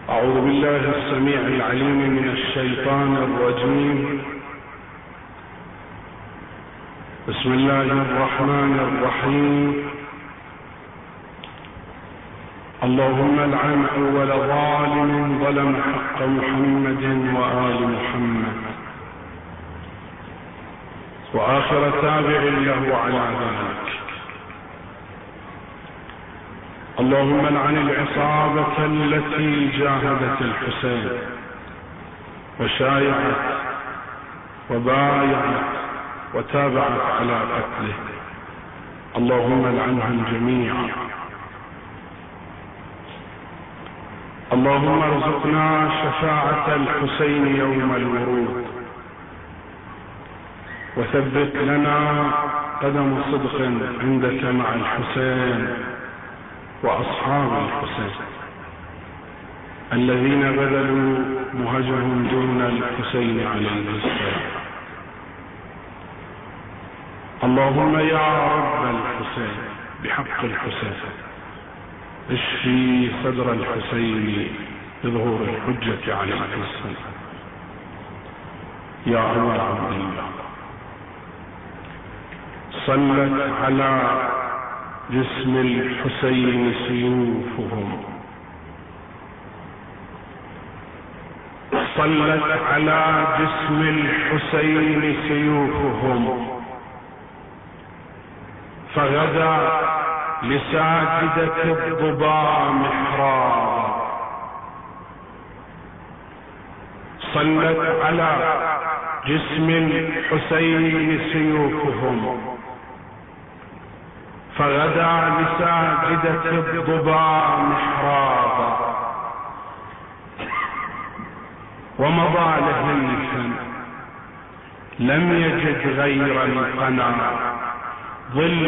أعوذ بالله السميع العليم من الشيطان الرجيم. بسم الله الرحمن الرحيم. اللهم العن أول ظالم ظلم حق محمد وآل محمد، وآخر تابع له على ذلك. اللهم العن العصابة التي جاهدت الحسين وشايعت وبايعت وتابعت على قتله، اللهم العنهم جميعا. اللهم ارزقنا شفاعة الحسين يوم الورود، وثبت لنا قدم صدق عندك مع الحسين وأصحاب الحسين الذين بذلوا مهجهم دون الحسين عليه السلام. اللهم يا رب الحسين بحق الحسين اشفي صدر الحسين بظهور الحجة عليه السلام. يا أبا عبد الله، صلت على جسم الحسين سيوفهم، صلت على جسم الحسين سيوفهم، فغدا لساجدة الضباء محرابا. صلت على جسم الحسين سيوفهم، فغدا لساجدة الضباء محرابا. ومضى لهيثا لم يجد غير القنا ظل